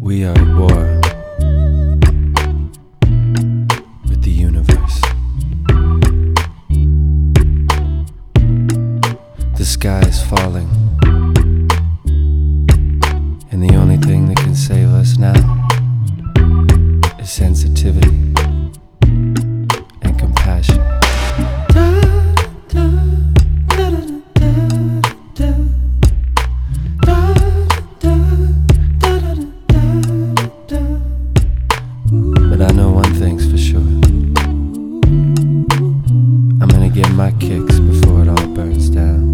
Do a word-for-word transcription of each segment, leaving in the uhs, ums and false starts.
We are at war with the universe. The sky is falling, and the only thing that can save us now is sensitivity and compassion. But I know one thing's for sure. I'm gonna get my kicks before it all burns down.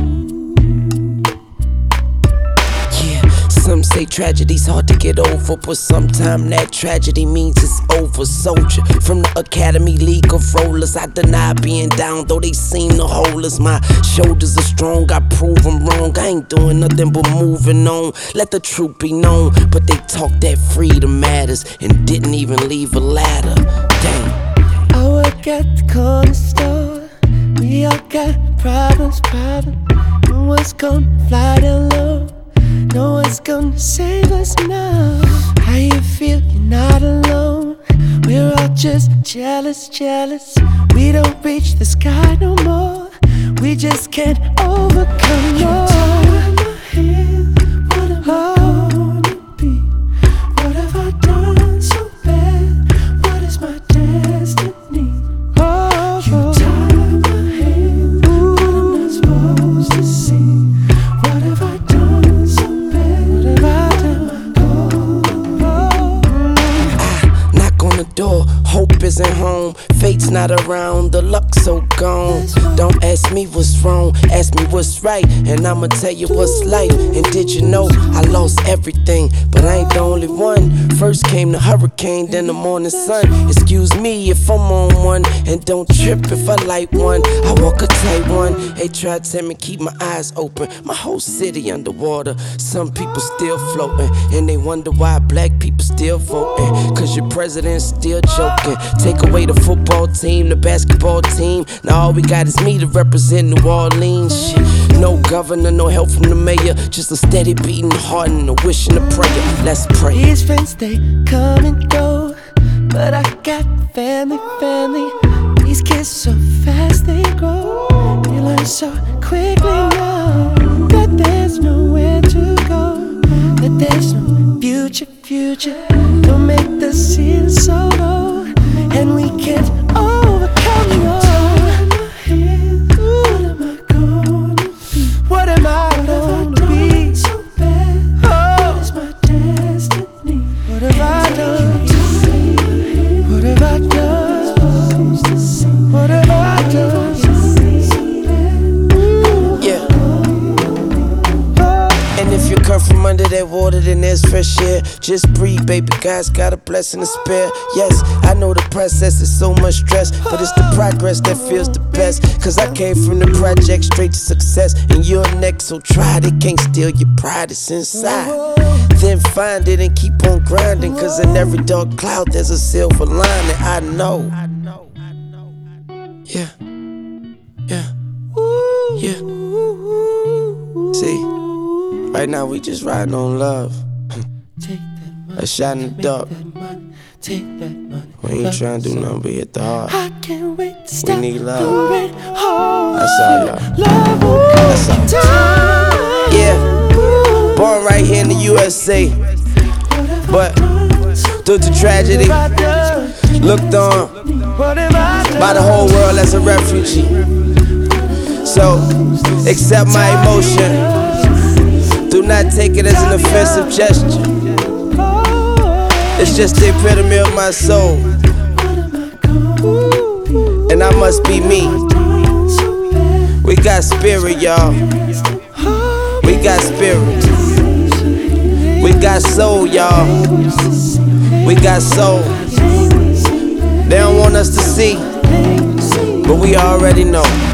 Some say tragedy's hard to get over, but sometime that tragedy means it's over. Soldier from the Academy League of Rollers, I deny being down, though they seem to hold us. My shoulders are strong, I prove them wrong. I ain't doing nothing but moving on. Let the truth be known, but they talk that freedom matters and didn't even leave a ladder. Dang. I work at the corner store. We all got problems, problems. No one's gonna fly down low. No one's gonna save us now. How you feel? You're not alone. We're all just jealous, jealous. We don't reach the sky no more. We just can't overcome more. What am I gonna be? What have I done so bad? What is my destiny? Oh, you tie my hands. What am I supposed to see? What have I done so bad? What have I done? I knock on the door, hope isn't home. Fate's not around, the luck's so gone. Don't ask me what's wrong, ask me what's right, and I'ma tell you what's life. And did you know I lost everything, but I ain't the only one. First came the hurricane, then the morning sun. Excuse me if I'm on one, and don't trip if I light one. I walk a tight one. They try to tell me keep my eyes open. My whole city underwater. Some people still floating, and they wonder why black people still voting. Cause your president's still joking. Take away the football team, the basketball team. Now all we got is me to represent New Orleans. Shit. No governor, no help from the mayor. Just a steady beating heart and a wish and a prayer. Let's pray. These friends, they come and go, but I got family, family. These kids so fast they grow. They learn so quickly now that there's nowhere to go, that there's no future, future. Don't make the ceiling so low, and we can't overcome your. What am I gonna be? What am I gonna be? So bad. Oh, what is my destiny? What have I done? What have I done? What have I done? Yeah. And if you come from under that water, then there's fresh air. Just breathe, baby. God's got a blessing to spare. Yes, I know the process is so much stress, but it's the progress that feels the best. Cause I came from the project straight to success, and you're next, so try. They can't steal your pride, it's inside. Then find it and keep on grinding, cause in every dark cloud there's a silver lining. I know. Yeah. Yeah. Yeah. See, right now we just riding on love. A shot in the dark. We ain't trying to do nothing but hit the heart. I can't wait to stop. We need love. That's That's all, y'all. Love will That's all. Yeah. Born right here in the U S A, but due to tragedy, looked on by the whole world as a refugee. So, accept my emotion. Do not take it as an offensive gesture. It's just the epitome of my soul, and I must be me. We got spirit, y'all. We got spirit. We got soul, y'all. We got soul. They don't want us to see, but we already know.